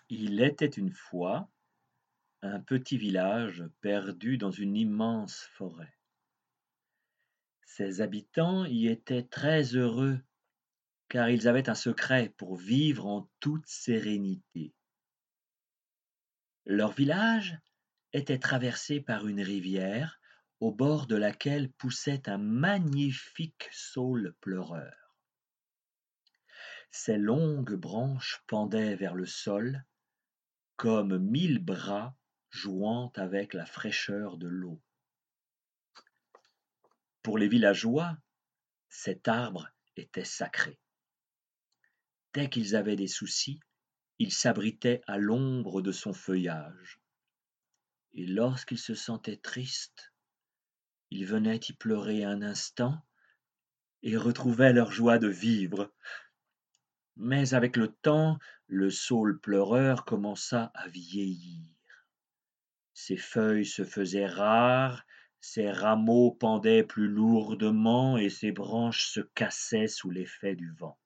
Il était une fois un petit village perdu dans une immense forêt. Ses habitants y étaient très heureux car ils avaient un secret pour vivre en toute sérénité. Leur village était traversé par une rivière au bord de laquelle poussait un magnifique saule pleureur. Ses longues branches pendaient vers le sol comme 1000 bras jouant avec la fraîcheur de l'eau. Pour les villageois, cet arbre était sacré. Dès qu'ils avaient des soucis, ils s'abritaient à l'ombre de son feuillage. Et lorsqu'ils se sentaient tristes, ils venaient y pleurer un instant et retrouvaient leur joie de vivre. Mais avec le temps, le saule pleureur commença à vieillir. Ses feuilles se faisaient rares, ses rameaux pendaient plus lourdement et ses branches se cassaient sous l'effet du vent.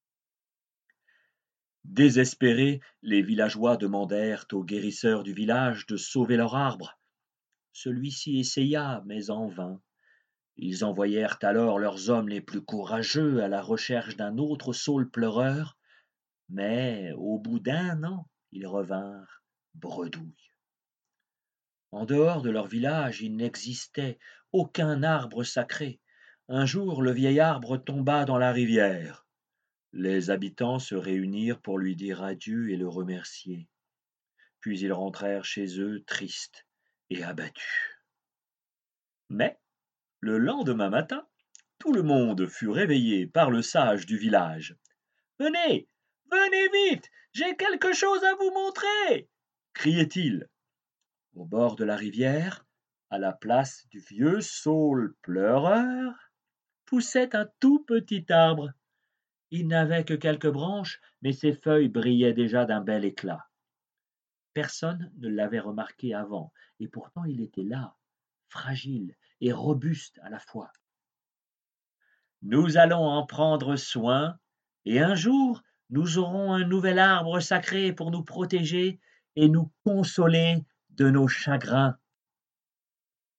Désespérés, les villageois demandèrent au guérisseur du village de sauver leur arbre. Celui-ci essaya, mais en vain. Ils envoyèrent alors leurs hommes les plus courageux à la recherche d'un autre saule pleureur, mais au bout d'1 an, ils revinrent bredouilles. En dehors de leur village, il n'existait aucun arbre sacré. Un jour, le vieil arbre tomba dans la rivière. Les habitants se réunirent pour lui dire adieu et le remercier. Puis ils rentrèrent chez eux tristes et abattus. Mais, le lendemain matin, tout le monde fut réveillé par le sage du village. Venez, venez vite, j'ai quelque chose à vous montrer, criait-il. Au bord de la rivière, à la place du vieux saule pleureur, poussait un tout petit arbre. Il n'avait que quelques branches, mais ses feuilles brillaient déjà d'un bel éclat. Personne ne l'avait remarqué avant, et pourtant il était là, fragile et robuste à la fois. Nous allons en prendre soin, et un jour nous aurons un nouvel arbre sacré pour nous protéger et nous consoler de nos chagrins.